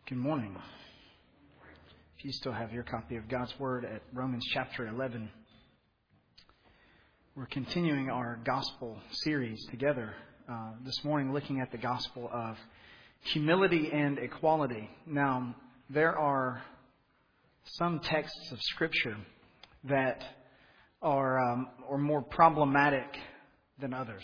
Good morning. If you still have your copy of God's Word at Romans chapter 11, we're continuing our gospel series together this morning, looking at the gospel of humility and equality. Now, there are some texts of Scripture that are more problematic than others.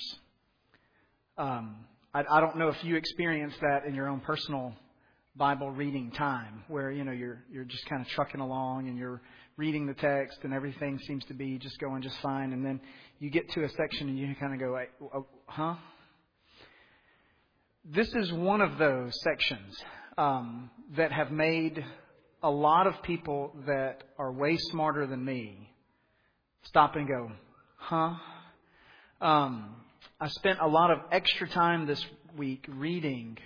I don't know if you experience that in your own personal Bible reading time, where you're just kind of trucking along and you're reading the text and everything seems to be just going just fine, and then you get to a section and you kind of go, huh? This is one of those sections that have made a lot of people that are way smarter than me stop and go, huh? I spent a lot of extra time this week reading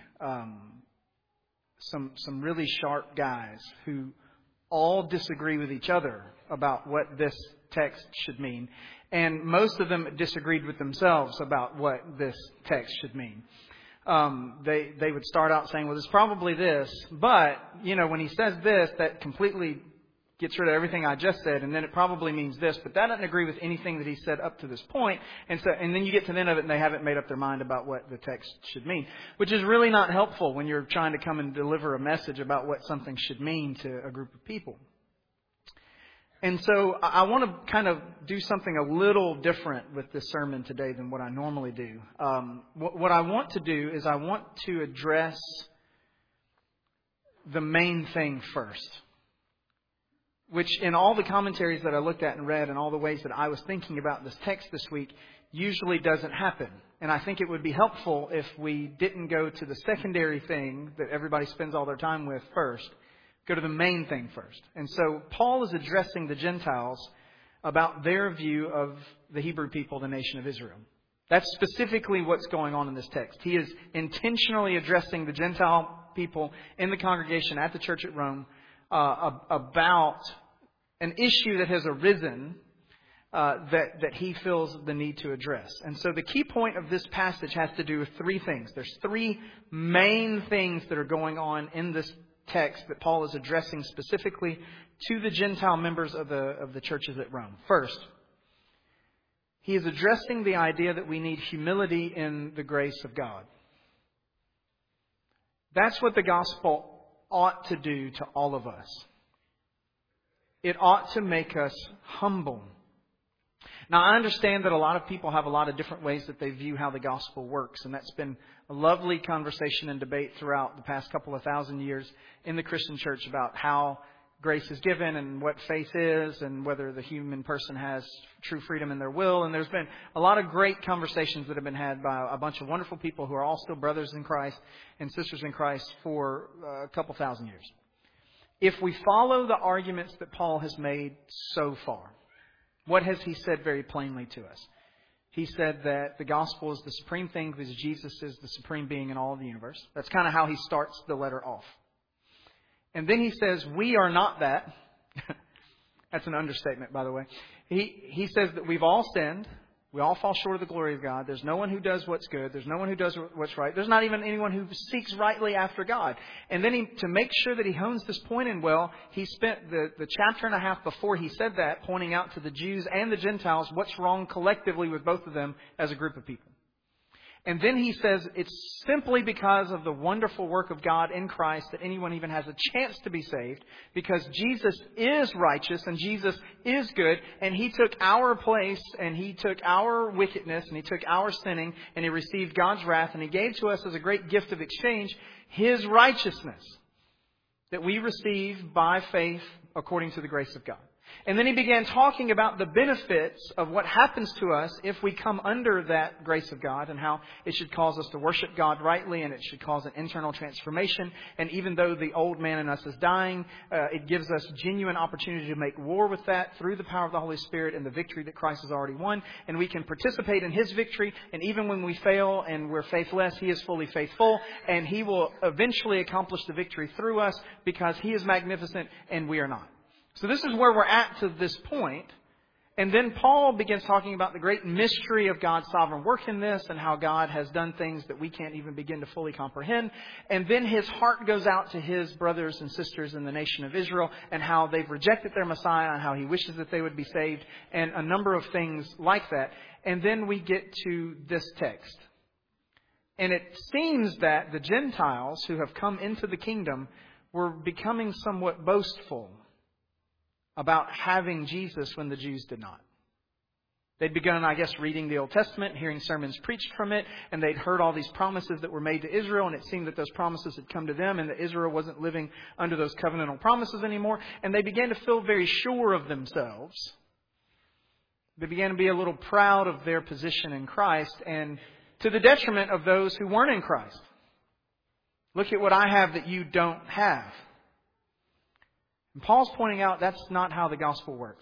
some really sharp guys who all disagree with each other about what this text should mean. And most of them disagreed with themselves about what this text should mean. They would start out saying, well, it's probably this. But, when he says this, that completely gets rid of everything I just said. And then it probably means this. But that doesn't agree with anything that he said up to this point. And then you get to the end of it and they haven't made up their mind about what the text should mean, which is really not helpful when you're trying to come and deliver a message about what something should mean to a group of people. And so I want to kind of do something a little different with this sermon today than what I normally do. What I want to do is I want to address the main thing first, which in all the commentaries that I looked at and read and all the ways that I was thinking about this text this week usually doesn't happen. And I think it would be helpful if we didn't go to the secondary thing that everybody spends all their time with first. Go to the main thing first. And so Paul is addressing the Gentiles about their view of the Hebrew people, the nation of Israel. That's specifically what's going on in this text. He is intentionally addressing the Gentile people in the congregation at the church at Rome about an issue that has arisen that he feels the need to address. And so the key point of this passage has to do with three things. There's three main things that are going on in this text that Paul is addressing specifically to the Gentile members of the churches at Rome. First, he is addressing the idea that we need humility in the grace of God. That's what the gospel ought to do to all of us. It ought to make us humble. Now, I understand that a lot of people have a lot of different ways that they view how the gospel works. And that's been a lovely conversation and debate throughout the past couple of thousand years in the Christian church about how grace is given and what faith is and whether the human person has true freedom in their will. And there's been a lot of great conversations that have been had by a bunch of wonderful people who are all still brothers in Christ and sisters in Christ for a couple thousand years. If we follow the arguments that Paul has made so far, what has he said very plainly to us? He said that the gospel is the supreme thing because Jesus is the supreme being in all of the universe. That's kind of how he starts the letter off. And then he says, we are not that. That's an understatement, by the way. He says that we've all sinned. We all fall short of the glory of God. There's no one who does what's good. There's no one who does what's right. There's not even anyone who seeks rightly after God. And then to make sure that he hones this point in well, he spent the chapter and a half before he said that pointing out to the Jews and the Gentiles what's wrong collectively with both of them as a group of people. And then he says it's simply because of the wonderful work of God in Christ that anyone even has a chance to be saved, because Jesus is righteous and Jesus is good, and he took our place and he took our wickedness and he took our sinning and he received God's wrath and he gave to us as a great gift of exchange his righteousness that we receive by faith according to the grace of God. And then he began talking about the benefits of what happens to us if we come under that grace of God, and how it should cause us to worship God rightly, and it should cause an internal transformation. And even though the old man in us is dying, it gives us genuine opportunity to make war with that through the power of the Holy Spirit and the victory that Christ has already won. And we can participate in his victory. And even when we fail and we're faithless, he is fully faithful. And he will eventually accomplish the victory through us because he is magnificent and we are not. So this is where we're at to this point. And then Paul begins talking about the great mystery of God's sovereign work in this and how God has done things that we can't even begin to fully comprehend. And then his heart goes out to his brothers and sisters in the nation of Israel and how they've rejected their Messiah and how he wishes that they would be saved and a number of things like that. And then we get to this text. And it seems that the Gentiles who have come into the kingdom were becoming somewhat boastful about having Jesus when the Jews did not. They'd begun, I guess, reading the Old Testament, hearing sermons preached from it, and they'd heard all these promises that were made to Israel, and it seemed that those promises had come to them, and that Israel wasn't living under those covenantal promises anymore, and they began to feel very sure of themselves. They began to be a little proud of their position in Christ, and to the detriment of those who weren't in Christ. Look at what I have that you don't have. And Paul's pointing out that's not how the gospel works.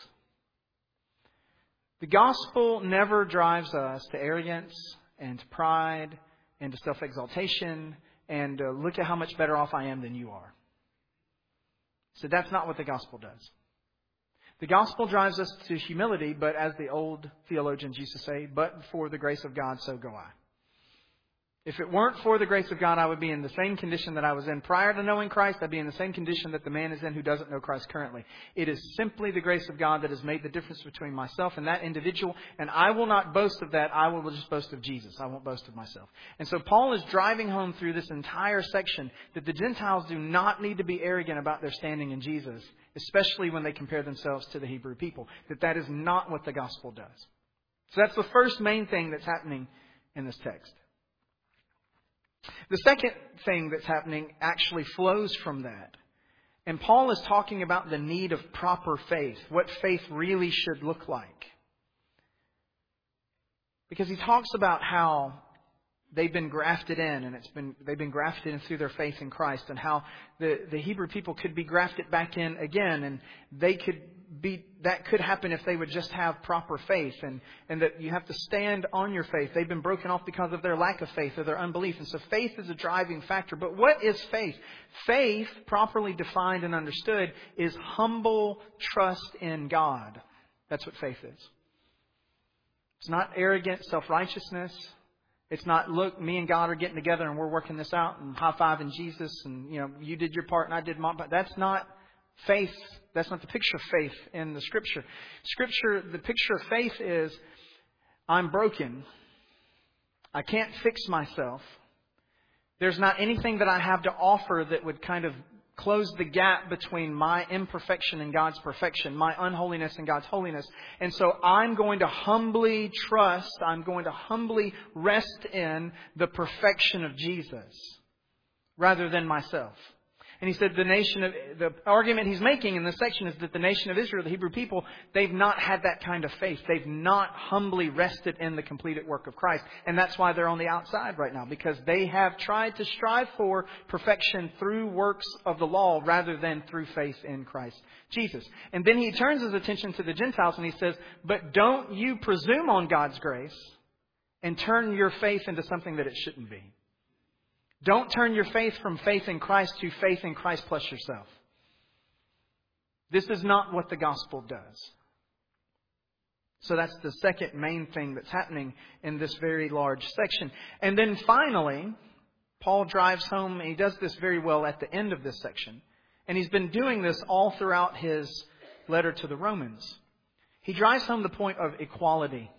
The gospel never drives us to arrogance and to pride and to self-exaltation and look at how much better off I am than you are. So that's not what the gospel does. The gospel drives us to humility, but as the old theologians used to say, but for the grace of God, so go I. If it weren't for the grace of God, I would be in the same condition that I was in prior to knowing Christ. I'd be in the same condition that the man is in who doesn't know Christ currently. It is simply the grace of God that has made the difference between myself and that individual. And I will not boast of that. I will just boast of Jesus. I won't boast of myself. And so Paul is driving home through this entire section that the Gentiles do not need to be arrogant about their standing in Jesus, especially when they compare themselves to the Hebrew people. That is not what the gospel does. So that's the first main thing that's happening in this text. The second thing that's happening actually flows from that. And Paul is talking about the need of proper faith, what faith really should look like. Because he talks about how they've been grafted in, and they've been grafted in through their faith in Christ, and how the Hebrew people could be grafted back in again, and that could happen if they would just have proper faith, and that you have to stand on your faith. They've been broken off because of their lack of faith or their unbelief, and so faith is a driving factor. But what is faith? Faith, properly defined and understood, is humble trust in God. That's what faith is. It's not arrogant self-righteousness. It's not, look, me and God are getting together and we're working this out and high-fiving Jesus and, you did your part and I did my part. That's not faith. That's not the picture of faith in the Scripture. The picture of faith is, I'm broken. I can't fix myself. There's not anything that I have to offer that would kind of close the gap between my imperfection and God's perfection, my unholiness and God's holiness. And so I'm going to humbly trust, I'm going to humbly rest in the perfection of Jesus rather than myself. And he said the argument he's making in this section is that the nation of Israel, the Hebrew people, they've not had that kind of faith. They've not humbly rested in the completed work of Christ. And that's why they're on the outside right now, because they have tried to strive for perfection through works of the law rather than through faith in Christ Jesus. And then he turns his attention to the Gentiles and he says, but don't you presume on God's grace and turn your faith into something that it shouldn't be. Don't turn your faith from faith in Christ to faith in Christ plus yourself. This is not what the gospel does. So that's the second main thing that's happening in this very large section. And then finally, Paul drives home, and he does this very well at the end of this section. And he's been doing this all throughout his letter to the Romans. He drives home the point of equality.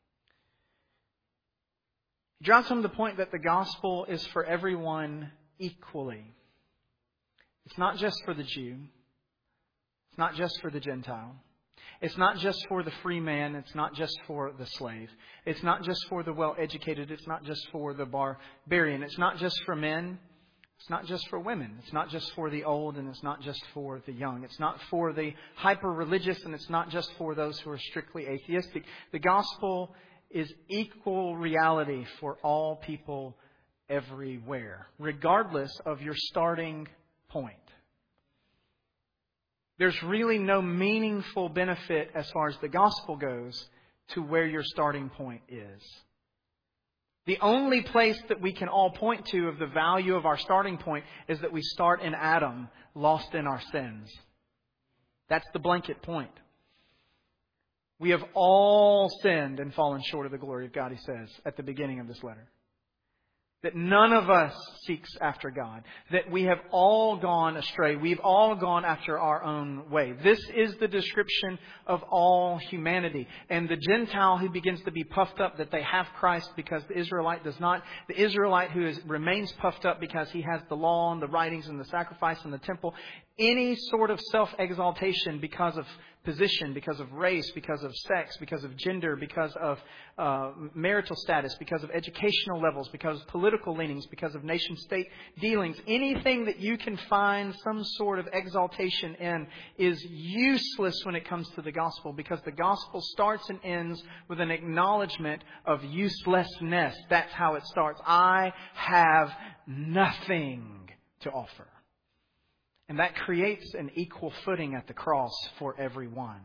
He drives home the point that the gospel is for everyone equally. It's not just for the Jew. It's not just for the Gentile. It's not just for the free man. It's not just for the slave. It's not just for the well-educated. It's not just for the barbarian. It's not just for men. It's not just for women. It's not just for the old, and it's not just for the young. It's not for the hyper-religious, and it's not just for those who are strictly atheistic. The gospel is equal reality for all people everywhere, regardless of your starting point. There's really no meaningful benefit as far as the gospel goes to where your starting point is. The only place that we can all point to of the value of our starting point is that we start in Adam, lost in our sins. That's the blanket point. We have all sinned and fallen short of the glory of God, he says at the beginning of this letter. That none of us seeks after God. That we have all gone astray. We've all gone after our own way. This is the description of all humanity. And the Gentile who begins to be puffed up that they have Christ because the Israelite does not. The Israelite who remains puffed up because he has the law and the writings and the sacrifice and the temple. Any sort of self-exaltation because of position, because of race, because of sex, because of gender, because of marital status, because of educational levels, because of political leanings, because of nation-state dealings. Anything that you can find some sort of exaltation in is useless when it comes to the gospel, because the gospel starts and ends with an acknowledgement of uselessness. That's how it starts. I have nothing to offer. And that creates an equal footing at the cross for everyone.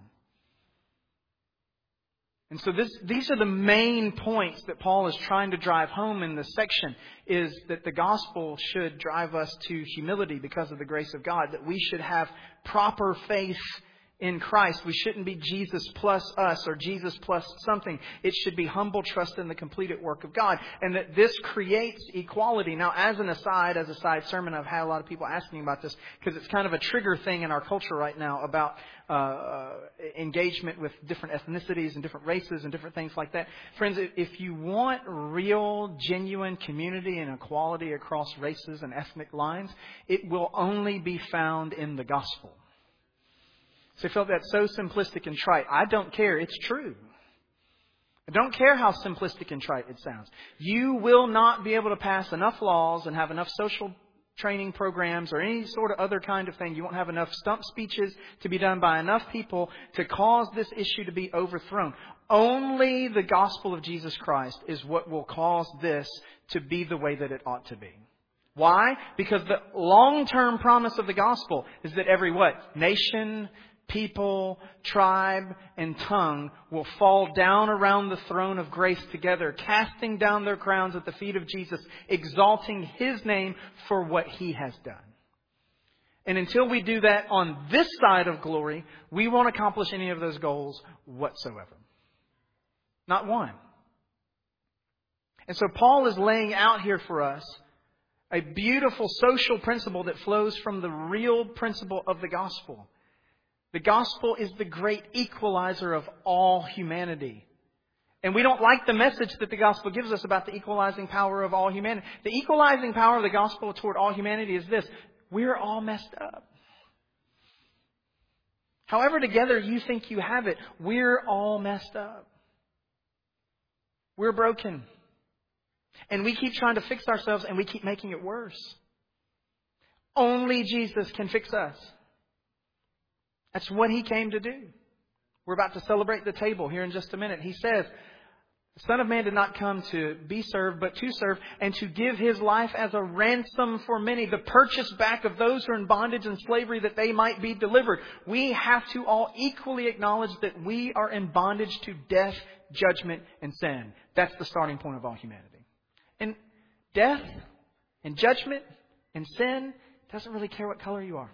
And so these are the main points that Paul is trying to drive home in this section, is that the gospel should drive us to humility because of the grace of God, that we should have proper faith in Christ. We shouldn't be Jesus plus us or Jesus plus something. It should be humble trust in the completed work of God. And that this creates equality. Now, as a side sermon, I've had a lot of people asking about this because it's kind of a trigger thing in our culture right now about engagement with different ethnicities and different races and different things like that. Friends, if you want real, genuine community and equality across races and ethnic lines, it will only be found in the gospel. So I felt that's so simplistic and trite. I don't care. It's true. I don't care how simplistic and trite it sounds. You will not be able to pass enough laws and have enough social training programs or any sort of other kind of thing. You won't have enough stump speeches to be done by enough people to cause this issue to be overthrown. Only the gospel of Jesus Christ is what will cause this to be the way that it ought to be. Why? Because the long-term promise of the gospel is that every what? Nation, people, tribe, and tongue will fall down around the throne of grace together, casting down their crowns at the feet of Jesus, exalting His name for what He has done. And until we do that on this side of glory, we won't accomplish any of those goals whatsoever. Not one. And so Paul is laying out here for us a beautiful social principle that flows from the real principle of the gospel. The gospel is the great equalizer of all humanity. And we don't like the message that the gospel gives us about the equalizing power of all humanity. The equalizing power of the gospel toward all humanity is this: we're all messed up. However together you think you have it, we're all messed up. We're broken. And we keep trying to fix ourselves and we keep making it worse. Only Jesus can fix us. That's what He came to do. We're about to celebrate the table here in just a minute. He says, the Son of Man did not come to be served, but to serve and to give His life as a ransom for many, the purchase back of those who are in bondage and slavery that they might be delivered. We have to all equally acknowledge that we are in bondage to death, judgment, and sin. That's the starting point of all humanity. And death and judgment and sin doesn't really care what color you are.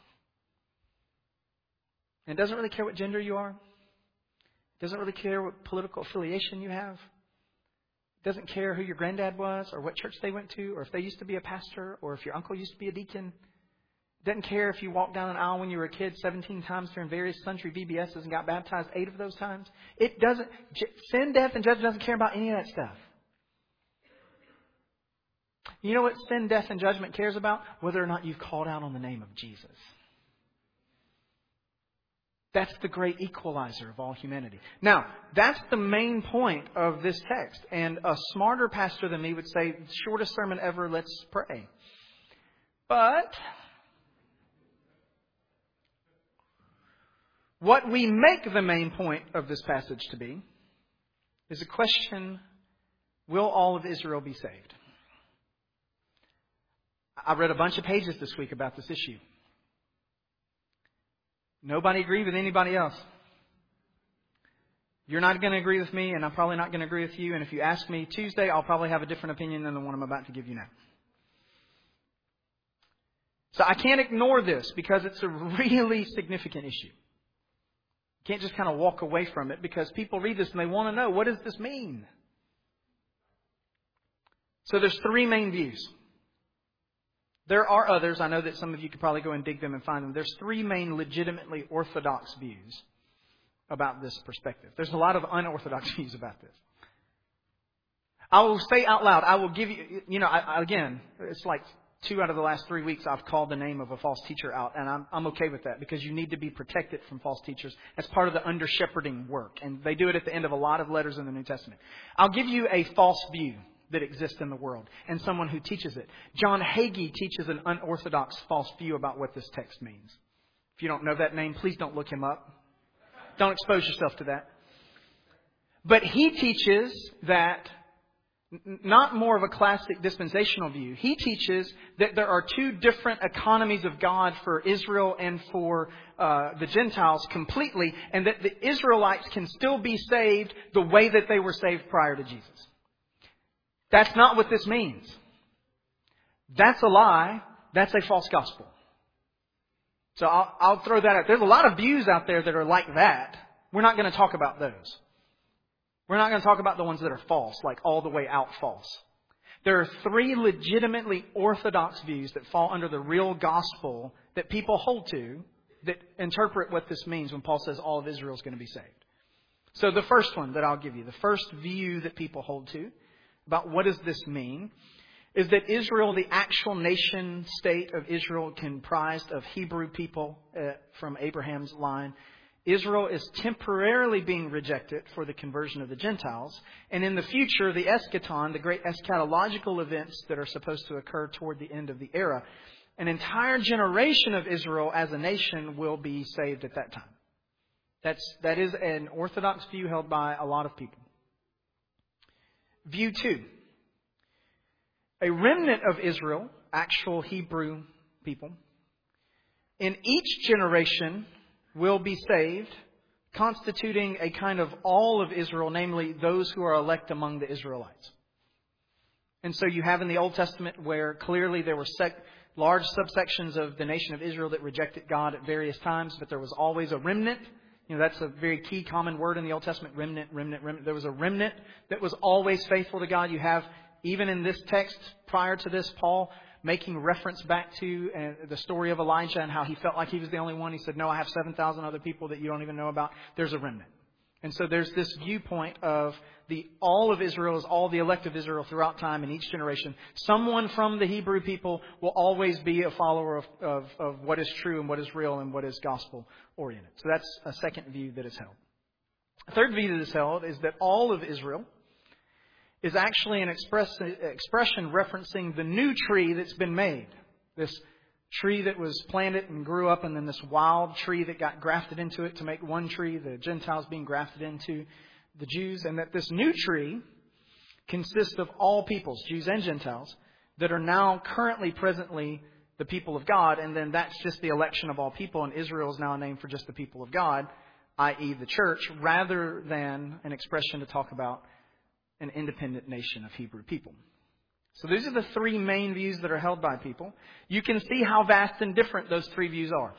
And it doesn't really care what gender you are. It doesn't really care what political affiliation you have. It doesn't care who your granddad was or what church they went to or if they used to be a pastor or if your uncle used to be a deacon. It doesn't care if you walked down an aisle when you were a kid 17 times during various country VBSs and got baptized 8 of those times. It doesn't. Sin, death, and judgment doesn't care about any of that stuff. You know what sin, death, and judgment cares about? Whether or not you've called out on the name of Jesus. That's the great equalizer of all humanity. Now, that's the main point of this text. And a smarter pastor than me would say, shortest sermon ever, let's pray. But what we make the main point of this passage to be is a question, will all of Israel be saved? I read a bunch of pages this week about this issue. Nobody agreed with anybody else. You're not going to agree with me, and I'm probably not going to agree with you. And if you ask me Tuesday, I'll probably have a different opinion than the one I'm about to give you now. So I can't ignore this because it's a really significant issue. Can't just kind of walk away from it, because people read this and they want to know, what does this mean? So there's three main views. There are others. I know that some of you could probably go and dig them and find them. There's three main legitimately orthodox views about this perspective. There's a lot of unorthodox views about this. I will say out loud, I will give you, again, it's like 2 out of the last 3 weeks I've called the name of a false teacher out, and I'm okay with that, because you need to be protected from false teachers as part of the under-shepherding work. And they do it at the end of a lot of letters in the New Testament. I'll give you a false view that exists in the world and someone who teaches it. John Hagee teaches an unorthodox false view about what this text means. If you don't know that name, please don't look him up. Don't expose yourself to that. But he teaches that, not more of a classic dispensational view. He teaches that there are two different economies of God for Israel and for the Gentiles completely, and that the Israelites can still be saved the way that they were saved prior to Jesus. That's not what this means. That's a lie. That's a false gospel. So I'll throw that out. There's a lot of views out there that are like that. We're not going to talk about those. We're not going to talk about the ones that are false, like all the way out false. There are three legitimately orthodox views that fall under the real gospel that people hold to, that interpret what this means when Paul says all of Israel is going to be saved. So the first one that I'll give you, the first view that people hold to about what does this mean, is that Israel, the actual nation state of Israel, comprised of Hebrew people from Abraham's line, Israel is temporarily being rejected for the conversion of the Gentiles. And in the future, the eschaton, the great eschatological events that are supposed to occur toward the end of the era, an entire generation of Israel as a nation will be saved at that time. That is an orthodox view held by a lot of people. View 2. A remnant of Israel, actual Hebrew people, in each generation will be saved, constituting a kind of all of Israel, namely those who are elect among the Israelites. And so you have in the Old Testament where clearly there were large subsections of the nation of Israel that rejected God at various times, but there was always a remnant. That's a very key common word in the Old Testament, remnant, remnant, remnant. There was a remnant that was always faithful to God. You have, even in this text, prior to this, Paul making reference back to the story of Elijah and how he felt like he was the only one. He said, no, I have 7,000 other people that you don't even know about. There's a remnant. And so there's this viewpoint of all of Israel is all the elect of Israel throughout time in each generation. Someone from the Hebrew people will always be a follower of what is true and what is real and what is gospel oriented. So that's a second view that is held. A third view that is held is that all of Israel is actually an expression referencing the new tree that's been made. This tree that was planted and grew up, and then this wild tree that got grafted into it to make one tree, the Gentiles being grafted into the Jews, and that this new tree consists of all peoples, Jews and Gentiles, that are now currently, presently, the people of God, and then that's just the election of all people, and Israel is now a name for just the people of God, i.e. the church, rather than an expression to talk about an independent nation of Hebrew people. So these are the three main views that are held by people. You can see how vast and different those three views are.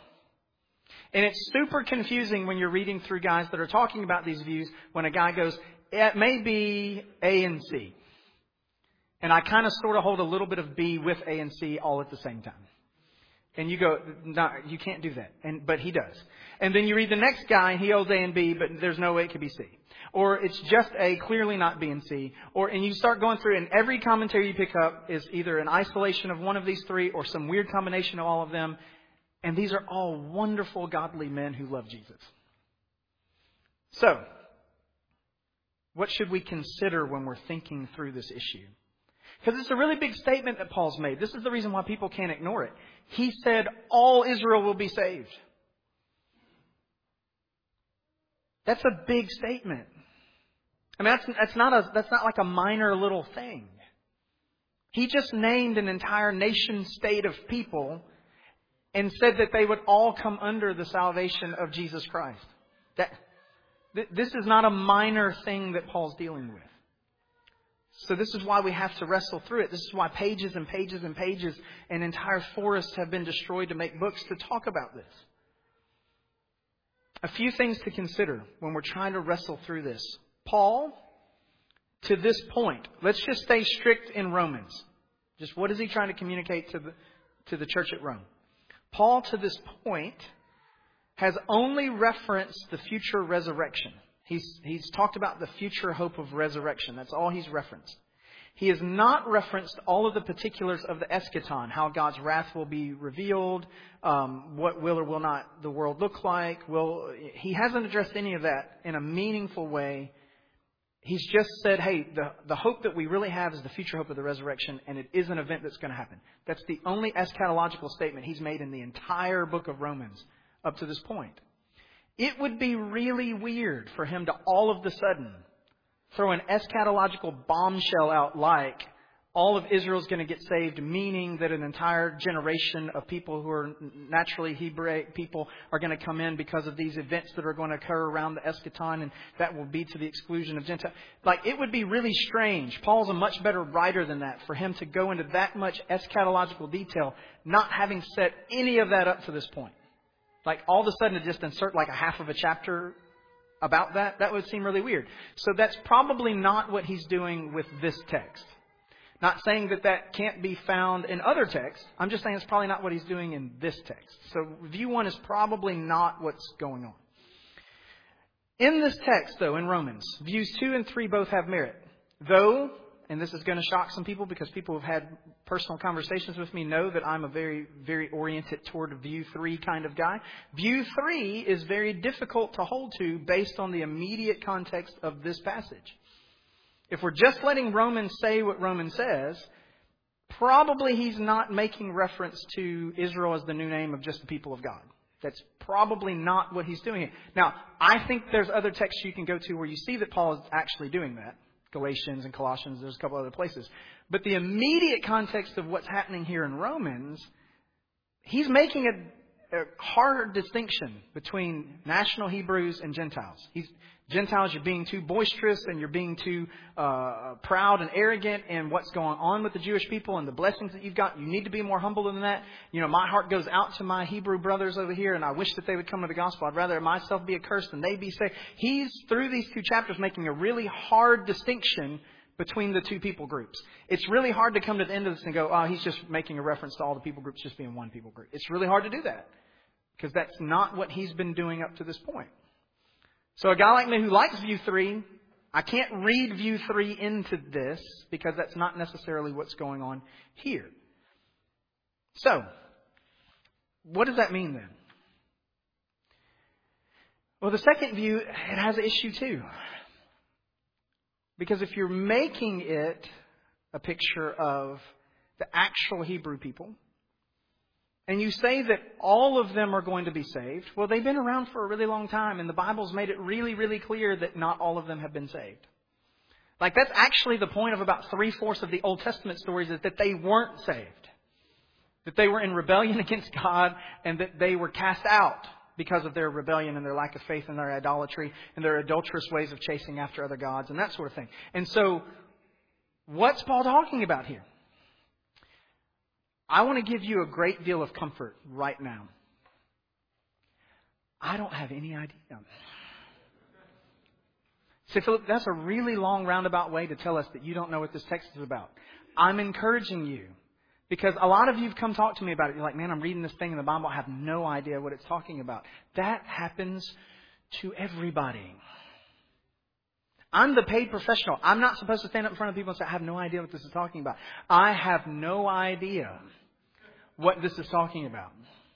And it's super confusing when you're reading through guys that are talking about these views when a guy goes, it may be A and C. And I kind of sort of hold a little bit of B with A and C all at the same time. And you go, no, you can't do that. But he does. And then you read the next guy and he holds A and B, but there's no way it could be C. Or it's just A, clearly not B and C. And you start going through, and every commentary you pick up is either an isolation of one of these three or some weird combination of all of them. And these are all wonderful, godly men who love Jesus. So, what should we consider when we're thinking through this issue? Because it's a really big statement that Paul's made. This is the reason why people can't ignore it. He said all Israel will be saved. That's a big statement. I mean, that's not like a minor little thing. He just named an entire nation state of people and said that they would all come under the salvation of Jesus Christ. This is not a minor thing that Paul's dealing with. So this is why we have to wrestle through it. This is why pages and pages and pages and entire forests have been destroyed to make books to talk about this. a few things to consider when we're trying to wrestle through this. Paul, to this point, let's just stay strict in Romans. Just what is he trying to communicate to the church at Rome? Paul, to this point, has only referenced the future resurrection. He's talked about the future hope of resurrection. That's all he's referenced. He has not referenced all of the particulars of the eschaton, how God's wrath will be revealed, what will or will not the world look like. He hasn't addressed any of that in a meaningful way. He's just said, hey, the hope that we really have is the future hope of the resurrection, and it is an event that's going to happen. That's the only eschatological statement he's made in the entire book of Romans up to this point. It would be really weird for him to all of a sudden throw an eschatological bombshell out like all of Israel's going to get saved, meaning that an entire generation of people who are naturally Hebraic people are going to come in because of these events that are going to occur around the eschaton, and that will be to the exclusion of Gentiles. Like, it would be really strange. Paul's a much better writer than that, for him to go into that much eschatological detail, not having set any of that up to this point. Like, all of a sudden to just insert like a half of a chapter about that would seem really weird. So that's probably not what he's doing with this text. Not saying that can't be found in other texts. I'm just saying it's probably not what he's doing in this text. So view 1 is probably not what's going on. In this text, though, in Romans, views 2 and 3 both have merit. Though, and this is going to shock some people because people who've had personal conversations with me know that I'm a very, very oriented toward view 3 kind of guy. View 3 is very difficult to hold to based on the immediate context of this passage. If we're just letting Romans say what Romans says, probably he's not making reference to Israel as the new name of just the people of God. That's probably not what he's doing here. Now, I think there's other texts you can go to where you see that Paul is actually doing that. Galatians and Colossians, there's a couple other places. But the immediate context of what's happening here in Romans, he's making a hard distinction between national Hebrews and Gentiles. Gentiles, you're being too boisterous and you're being too proud and arrogant in what's going on with the Jewish people and the blessings that you've got. You need to be more humble than that. You know, my heart goes out to my Hebrew brothers over here, and I wish that they would come to the gospel. I'd rather myself be accursed than they be saved. He's, through these two chapters, making a really hard distinction between the two people groups. It's really hard to come to the end of this and go, oh, he's just making a reference to all the people groups just being one people group. It's really hard to do that because that's not what he's been doing up to this point. So a guy like me who likes view 3, I can't read view 3 into this because that's not necessarily what's going on here. So, what does that mean then? Well, the second view, it has an issue too. Because if you're making it a picture of the actual Hebrew people, and you say that all of them are going to be saved, well, they've been around for a really long time, and the Bible's made it really, really clear that not all of them have been saved. Like, that's actually the point of about 3/4 of the Old Testament stories, is that they weren't saved. That they were in rebellion against God, and that they were cast out because of their rebellion and their lack of faith and their idolatry and their adulterous ways of chasing after other gods and that sort of thing. And so, what's Paul talking about here? I want to give you a great deal of comfort right now. I don't have any idea. So, Philip, that's a really long roundabout way to tell us that you don't know what this text is about. I'm encouraging you because a lot of you have come talk to me about it. You're like, man, I'm reading this thing in the Bible. I have no idea what it's talking about. That happens to everybody. I'm the paid professional. I'm not supposed to stand up in front of people and say, I have no idea what this is talking about. I have no idea what this is talking about.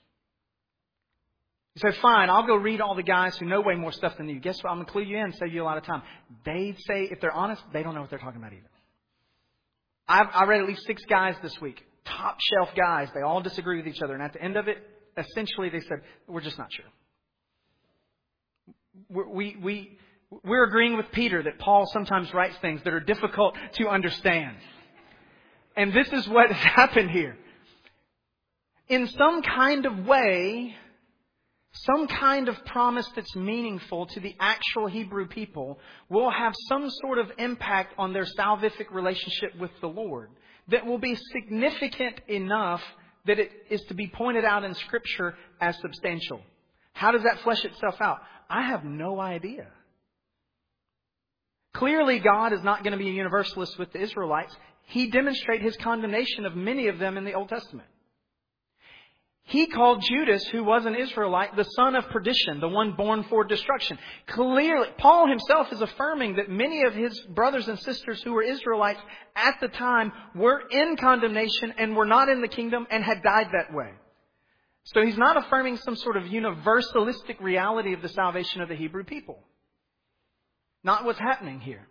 You say, fine, I'll go read all the guys who know way more stuff than you. Guess what? I'm going to clue you in and save you a lot of time. They say, if they're honest, they don't know what they're talking about either. I read at least 6 guys this week. Top shelf guys. They all disagree with each other. And at the end of it, essentially they said, we're just not sure. We're agreeing with Peter that Paul sometimes writes things that are difficult to understand. And this is what has happened here. In some kind of way, some kind of promise that's meaningful to the actual Hebrew people will have some sort of impact on their salvific relationship with the Lord that will be significant enough that it is to be pointed out in Scripture as substantial. How does that flesh itself out? I have no idea. Clearly, God is not going to be a universalist with the Israelites. He demonstrated His condemnation of many of them in the Old Testament. He called Judas, who was an Israelite, the son of perdition, the one born for destruction. Clearly, Paul himself is affirming that many of his brothers and sisters who were Israelites at the time were in condemnation and were not in the kingdom and had died that way. So he's not affirming some sort of universalistic reality of the salvation of the Hebrew people. Not what's happening here.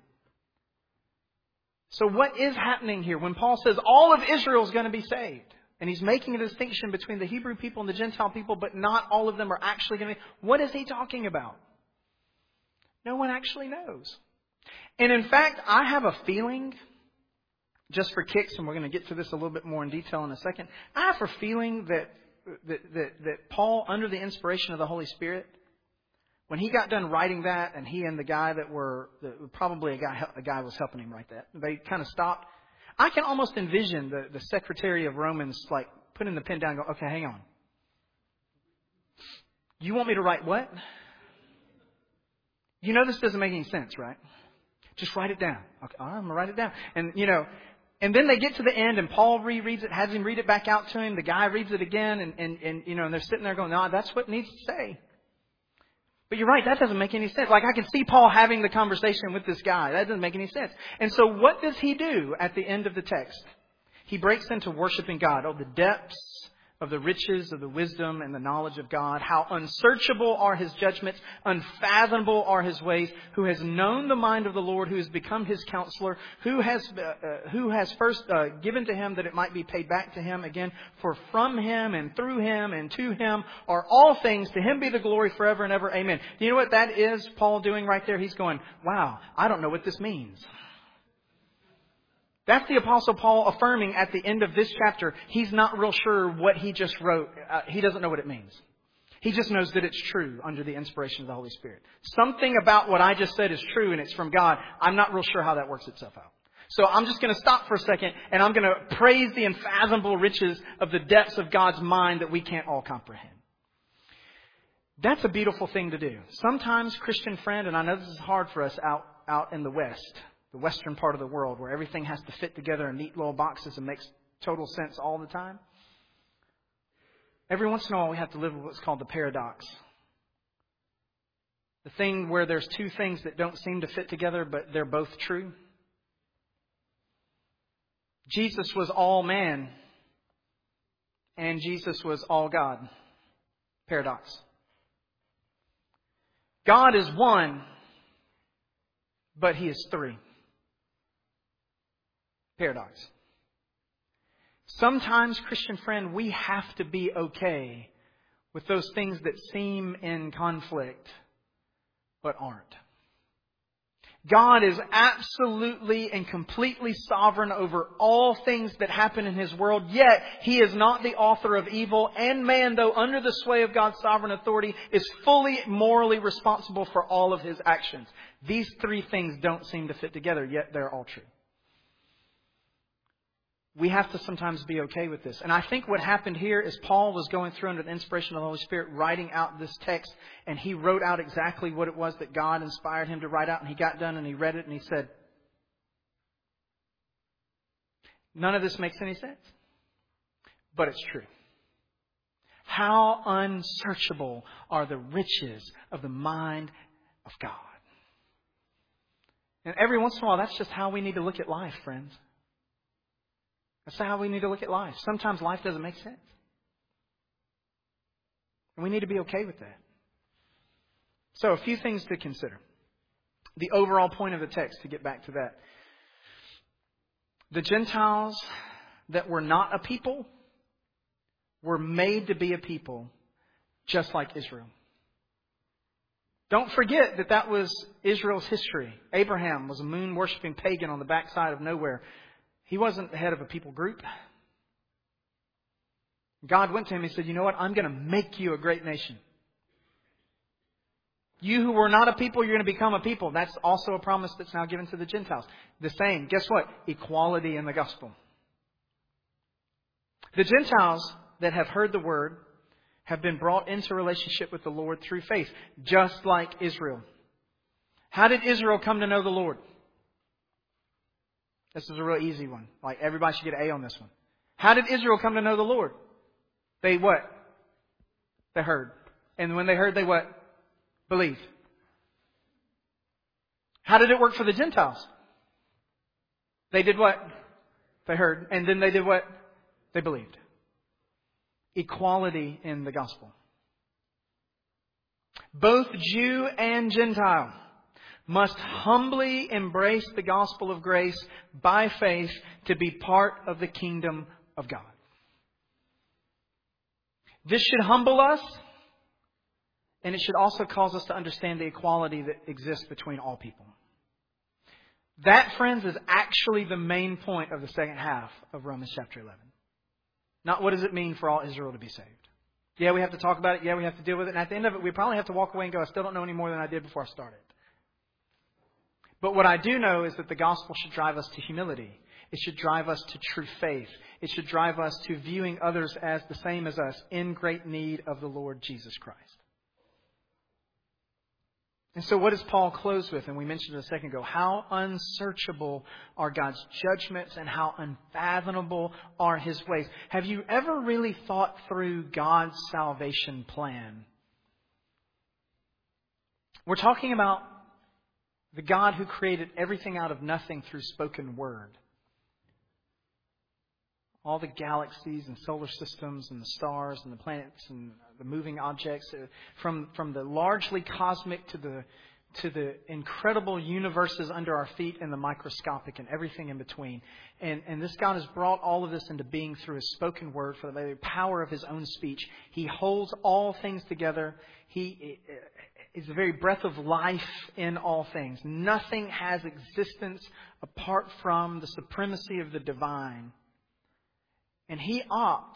So what is happening here when Paul says all of Israel is going to be saved? And he's making a distinction between the Hebrew people and the Gentile people, but not all of them are actually going to be. What is he talking about? No one actually knows. And in fact, I have a feeling, just for kicks, and we're going to get to this a little bit more in detail in a second. I have a feeling that Paul, under the inspiration of the Holy Spirit, when he got done writing that, and he and the guy probably a guy was helping him write that, they kind of stopped. I can almost envision the secretary of Romans like putting the pen down and go, okay, hang on. You want me to write what? You know this doesn't make any sense, right? Just write it down. Okay, all right, I'm going to write it down. And, and then they get to the end and Paul rereads it, has him read it back out to him. The guy reads it again and they're sitting there going, no, that's what it needs to say. But you're right, that doesn't make any sense. Like I can see Paul having the conversation with this guy. That doesn't make any sense. And so what does he do at the end of the text? He breaks into worshiping God. Oh, the depths of the riches of the wisdom and the knowledge of God. How unsearchable are His judgments, unfathomable are His ways. Who has known the mind of the Lord, who has become His counselor, who has first given to Him that it might be paid back to Him again. For from Him and through Him and to Him are all things. To Him be the glory forever and ever. Amen. Do you know what that is Paul doing right there? He's going, wow, I don't know what this means. That's the Apostle Paul affirming at the end of this chapter. He's not real sure what he just wrote. He doesn't know what it means. He just knows that it's true under the inspiration of the Holy Spirit. Something about what I just said is true and it's from God. I'm not real sure how that works itself out. So I'm just going to stop for a second and I'm going to praise the unfathomable riches of the depths of God's mind that we can't all comprehend. That's a beautiful thing to do. Sometimes, Christian friend, and I know this is hard for us out in the West, the Western part of the world, where everything has to fit together in neat little boxes and makes total sense all the time. Every once in a while we have to live with what's called the paradox. The thing where there's two things that don't seem to fit together, but they're both true. Jesus was all man, and Jesus was all God. Paradox. God is one, but He is three. Paradox. Sometimes, Christian friend, we have to be okay with those things that seem in conflict, but aren't. God is absolutely and completely sovereign over all things that happen in His world, yet He is not the author of evil, and man, though under the sway of God's sovereign authority, is fully morally responsible for all of His actions. These three things don't seem to fit together, yet they're all true. We have to sometimes be okay with this. And I think what happened here is Paul was going through under the inspiration of the Holy Spirit, writing out this text, and he wrote out exactly what it was that God inspired him to write out, and he got done and he read it and he said, none of this makes any sense, but it's true. How unsearchable are the riches of the mind of God. And every once in a while, that's just how we need to look at life, friends. That's how we need to look at life. Sometimes life doesn't make sense. And we need to be okay with that. So a few things to consider. The overall point of the text, to get back to that. The Gentiles that were not a people were made to be a people just like Israel. Don't forget that was Israel's history. Abraham was a moon-worshipping pagan on the backside of nowhere. He wasn't the head of a people group. God went to him and said, you know what? I'm going to make you a great nation. You who were not a people, you're going to become a people. That's also a promise that's now given to the Gentiles. The same. Guess what? Equality in the gospel. The Gentiles that have heard the word have been brought into relationship with the Lord through faith, just like Israel. How did Israel come to know the Lord? This is a real easy one. Like, everybody should get an A on this one. How did Israel come to know the Lord? They what? They heard. And when they heard, they what? Believed. How did it work for the Gentiles? They did what? They heard. And then they did what? They believed. Equality in the gospel. Both Jew and Gentile must humbly embrace the gospel of grace by faith to be part of the kingdom of God. This should humble us, and it should also cause us to understand the equality that exists between all people. That, friends, is actually the main point of the second half of Romans chapter 11. Not what does it mean for all Israel to be saved. Yeah, we have to talk about it. Yeah, we have to deal with it. And at the end of it, we probably have to walk away and go, I still don't know any more than I did before I started. But what I do know is that the gospel should drive us to humility. It should drive us to true faith. It should drive us to viewing others as the same as us in great need of the Lord Jesus Christ. And so what does Paul close with? And we mentioned it a second ago. How unsearchable are God's judgments and how unfathomable are His ways. Have you ever really thought through God's salvation plan? We're talking about the God who created everything out of nothing through spoken word. All the galaxies and solar systems and the stars and the planets and the moving objects, from the largely cosmic to the incredible universes under our feet and the microscopic and everything in between. And this God has brought all of this into being through His spoken word for the very power of His own speech. He holds all things together. He is the very breath of life in all things. Nothing has existence apart from the supremacy of the divine. And He opts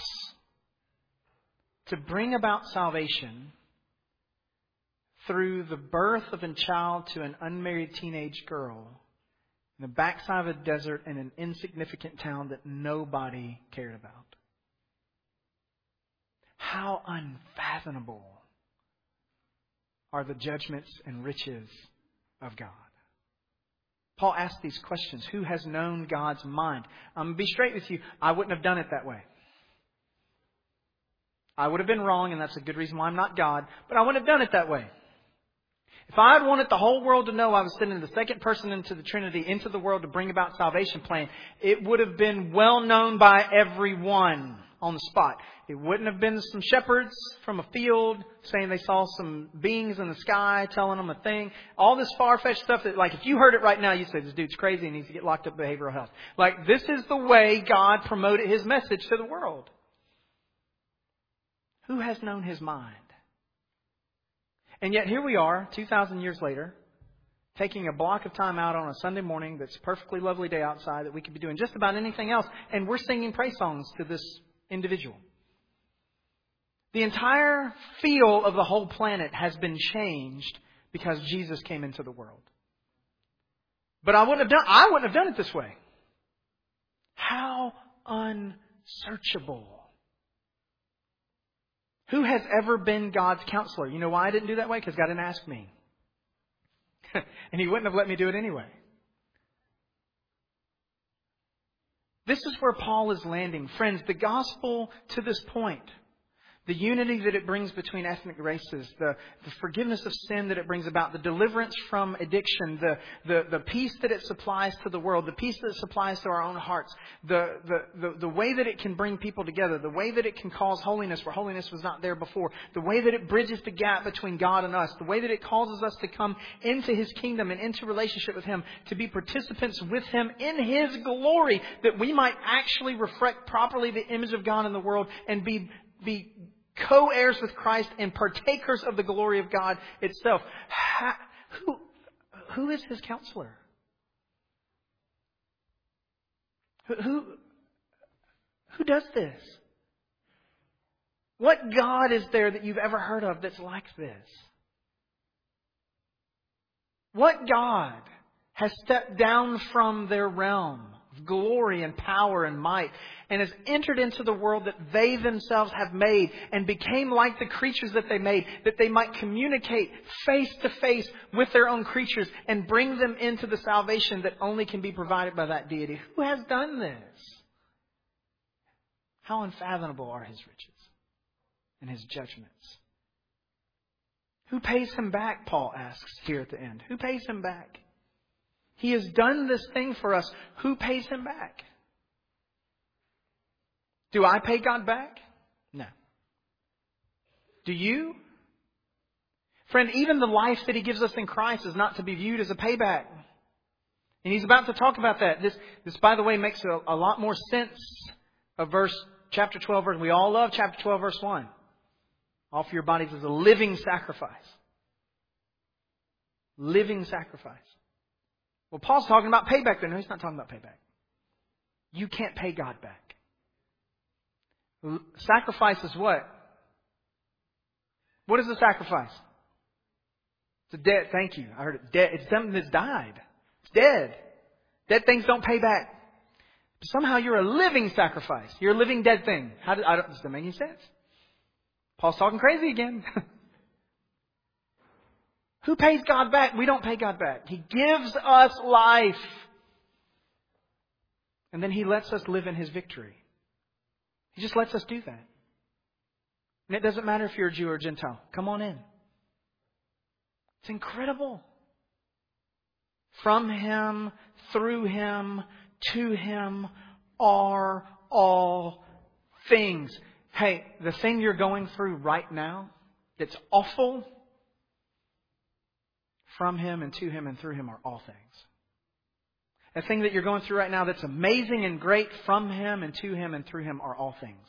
to bring about salvation through the birth of a child to an unmarried teenage girl in the backside of a desert in an insignificant town that nobody cared about. How unfathomable are the judgments and riches of God. Paul asked these questions. Who has known God's mind? I'm going to be straight with you. I wouldn't have done it that way. I would have been wrong, and that's a good reason why I'm not God. But I wouldn't have done it that way. If I had wanted the whole world to know I was sending the second person into the Trinity, into the world to bring about salvation plan, it would have been well known by everyone on the spot. It wouldn't have been some shepherds from a field saying they saw some beings in the sky telling them a thing. All this far-fetched stuff that, like, if you heard it right now, you'd say, this dude's crazy and needs to get locked up in behavioral health. Like, this is the way God promoted His message to the world. Who has known His mind? And yet here we are, 2,000 years later, taking a block of time out on a Sunday morning that's a perfectly lovely day outside that we could be doing just about anything else, and we're singing praise songs to this individual. The entire feel of the whole planet has been changed because Jesus came into the world. But I wouldn't have done it this way. How unsearchable. Who has ever been God's counselor? You know why I didn't do that way? Because God didn't ask me. And He wouldn't have let me do it anyway. This is where Paul is landing. Friends, the gospel to this point, the unity that it brings between ethnic races, the forgiveness of sin that it brings about, the deliverance from addiction, the peace that it supplies to the world, the peace that it supplies to our own hearts, the way that it can bring people together, the way that it can cause holiness where holiness was not there before, the way that it bridges the gap between God and us, the way that it causes us to come into His kingdom and into relationship with Him, to be participants with Him in His glory, that we might actually reflect properly the image of God in the world and be co-heirs with Christ and partakers of the glory of God itself. Who is His counselor? Who does this? What God is there that you've ever heard of that's like this? What God has stepped down from their realm of glory and power and might, and has entered into the world that they themselves have made and became like the creatures that they made, that they might communicate face to face with their own creatures and bring them into the salvation that only can be provided by that deity. Who has done this? How unfathomable are His riches and His judgments? Who pays Him back, Paul asks here at the end. Who pays Him back? He has done this thing for us. Who pays Him back? Do I pay God back? No. Do you? Friend, even the life that He gives us in Christ is not to be viewed as a payback. And he's about to talk about that. This by the way, makes a lot more sense of chapter 12, verse. We all love chapter 12, verse 1. Offer your bodies as a living sacrifice. Living sacrifice. Well, Paul's talking about payback there. No, he's not talking about payback. You can't pay God back. Sacrifice is what? What is a sacrifice? It's a dead. Thank you. I heard it. Dead. It's something that's died. It's dead. Dead things don't pay back. But somehow you're a living sacrifice. You're a living dead thing. Does that make any sense? Paul's talking crazy again. Who pays God back? We don't pay God back. He gives us life. And then He lets us live in His victory. He just lets us do that. And it doesn't matter if you're a Jew or a Gentile. Come on in. It's incredible. From Him, through Him, to Him are all things. Hey, the thing you're going through right now that's awful, from Him and to Him and through Him are all things. The thing that you're going through right now that's amazing and great, from Him and to Him and through Him are all things.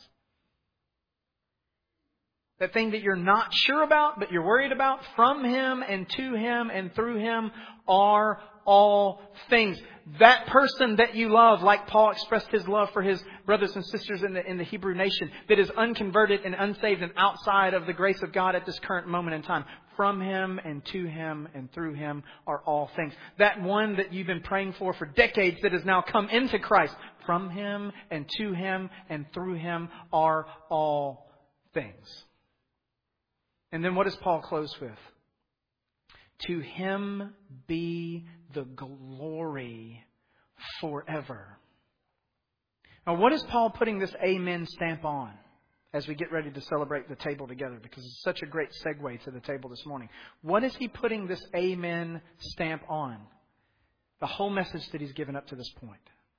That thing that you're not sure about, but you're worried about, from Him and to Him and through Him are all things. That person that you love, like Paul expressed his love for his brothers and sisters in the Hebrew nation, that is unconverted and unsaved and outside of the grace of God at this current moment in time. From Him and to Him and through Him are all things. That one that you've been praying for decades that has now come into Christ. From Him and to Him and through Him are all things. And then what does Paul close with? To Him be the glory forever. Now, what is Paul putting this amen stamp on as we get ready to celebrate the table together? Because it's such a great segue to the table this morning. What is he putting this amen stamp on? The whole message that he's given up to this point.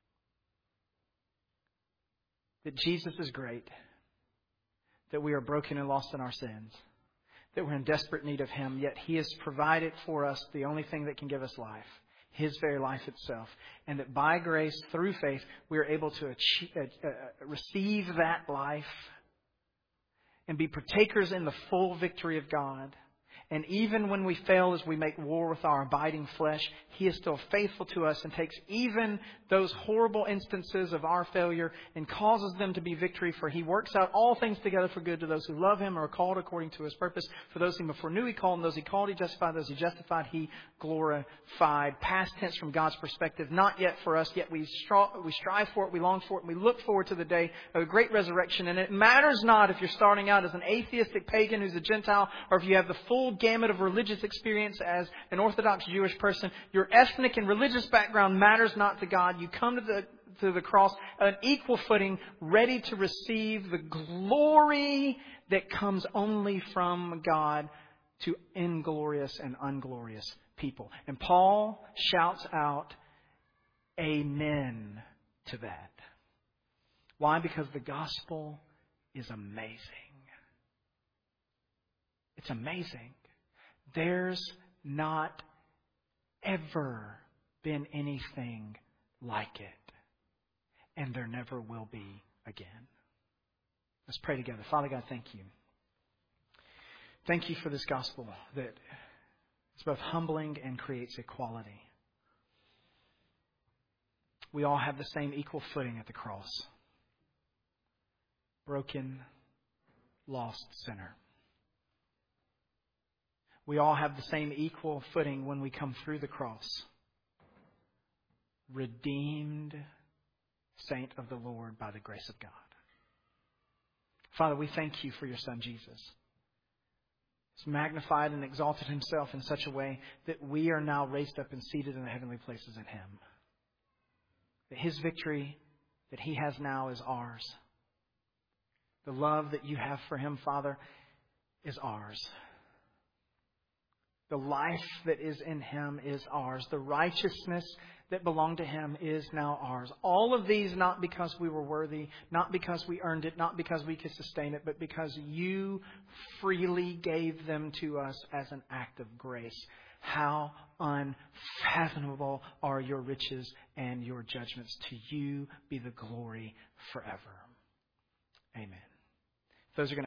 That Jesus is great. That we are broken and lost in our sins. That we're in desperate need of Him, yet He has provided for us the only thing that can give us life, His very life itself. And that by grace, through faith, we are able to receive that life and be partakers in the full victory of God. And even when we fail as we make war with our abiding flesh, He is still faithful to us and takes even those horrible instances of our failure and causes them to be victory. For He works out all things together for good to those who love Him or are called according to His purpose. For those whom before knew He called, and those He called He justified, those He justified He glorified. Past tense from God's perspective, not yet for us, yet we strive for it, we long for it, and we look forward to the day of a great resurrection. And it matters not if you're starting out as an atheistic pagan who's a Gentile, or if you have the full gamut of religious experience as an Orthodox Jewish person. Your ethnic and religious background matters not to God. You come to the cross on an equal footing, ready to receive the glory that comes only from God to inglorious and unglorious people. And Paul shouts out, amen to that. Why? Because the gospel is amazing. It's amazing. There's not ever been anything like it. And there never will be again. Let's pray together. Father God, thank You. Thank You for this gospel that is both humbling and creates equality. We all have the same equal footing at the cross. Broken, lost sinner. We all have the same equal footing when we come through the cross. Redeemed, saint of the Lord by the grace of God. Father, we thank you for your Son, Jesus. He's magnified and exalted himself in such a way that we are now raised up and seated in the heavenly places in him. That his victory that he has now is ours. The love that you have for him, Father, is ours. The life that is in him is ours. The righteousness that belonged to him is now ours. All of these not because we were worthy, not because we earned it, not because we could sustain it, but because you freely gave them to us as an act of grace. How unfathomable are your riches and your judgments. To you be the glory forever. Amen. Those are going to